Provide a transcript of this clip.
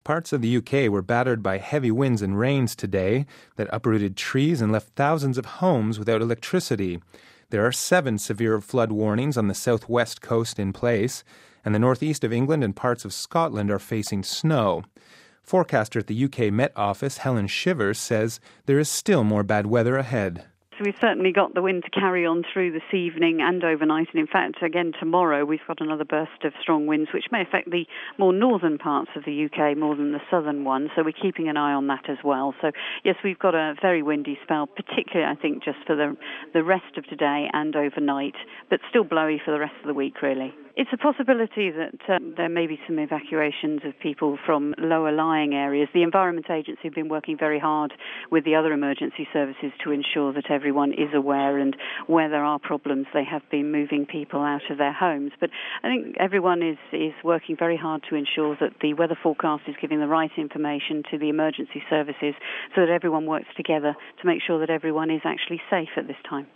Parts of the UK were battered by heavy winds and rains today that uprooted trees and left thousands of homes without electricity. There are 7 severe flood warnings on the southwest coast in place, and the northeast of England and parts of Scotland are facing snow. Forecaster at the UK Met Office, Helen Shivers, says there is still more bad weather ahead. So we've certainly got the wind to carry on through this evening and overnight. And in fact, again, tomorrow we've got another burst of strong winds, which may affect the more northern parts of the UK more than the southern one. So we're keeping an eye on that as well. So, yes, we've got a very windy spell, particularly, I think, just for the rest of today and overnight, but still blowy for the rest of the week, really. It's a possibility that there may be some evacuations of people from lower lying areas. The Environment Agency have been working very hard with the other emergency services to ensure that everyone is aware, and where there are problems they have been moving people out of their homes. But I think everyone is working very hard to ensure that the weather forecast is giving the right information to the emergency services so that everyone works together to make sure that everyone is actually safe at this time.